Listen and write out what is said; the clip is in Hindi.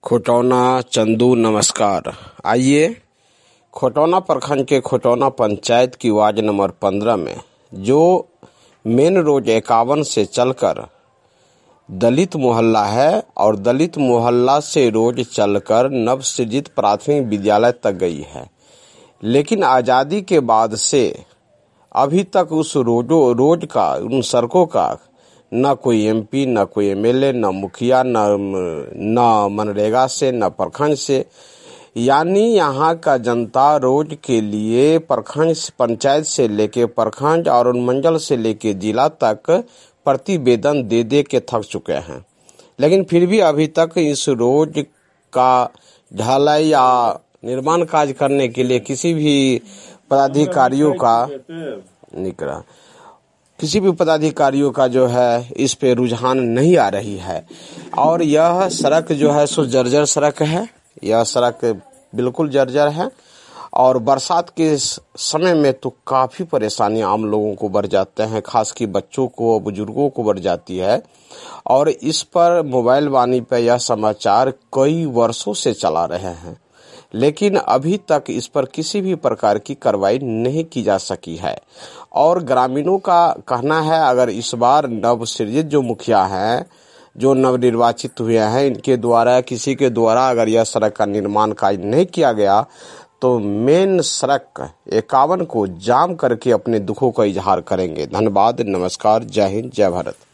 खोटौना चंदू नमस्कार। आइए खोटौना प्रखंड के खोटौना पंचायत की वार्ड नंबर 15 में जो मेन रोड 51 से चलकर दलित मोहल्ला है और दलित मोहल्ला से रोड चलकर नवसृजित प्राथमिक विद्यालय तक गई है, लेकिन आज़ादी के बाद से अभी तक उस रोड का उन सड़कों का न कोई एमपी, न कोई एमएलए, न मुखिया, न मनरेगा से, न प्रखंड से, यानी यहाँ का जनता रोड के लिए प्रखंड पंचायत से लेके प्रखंड और अनुमंडल से लेके जिला तक प्रतिवेदन दे दे के थक चुके हैं। लेकिन फिर भी अभी तक इस रोड का ढलाई या निर्माण कार्य करने के लिए किसी भी पदाधिकारियों का जो है इस पे रुझान नहीं आ रही है। और यह सड़क जो है सो जर्जर सड़क है, यह सड़क बिल्कुल जर्जर है और बरसात के समय में तो काफ़ी परेशानी आम लोगों को बढ़ जाते हैं, खास की बच्चों को, बुजुर्गों को बढ़ जाती है। और इस पर मोबाइल वाणी पर यह समाचार कई वर्षों से चला रहे हैं, लेकिन अभी तक इस पर किसी भी प्रकार की कार्रवाई नहीं की जा सकी है। और ग्रामीणों का कहना है अगर इस बार नवसृजित जो मुखिया हैं, जो नवनिर्वाचित हुए हैं, इनके द्वारा किसी के द्वारा अगर यह सड़क का निर्माण कार्य नहीं किया गया तो मेन सड़क 51 को जाम करके अपने दुखों का इजहार करेंगे। धन्यवाद, नमस्कार, जय हिंद, जय भारत।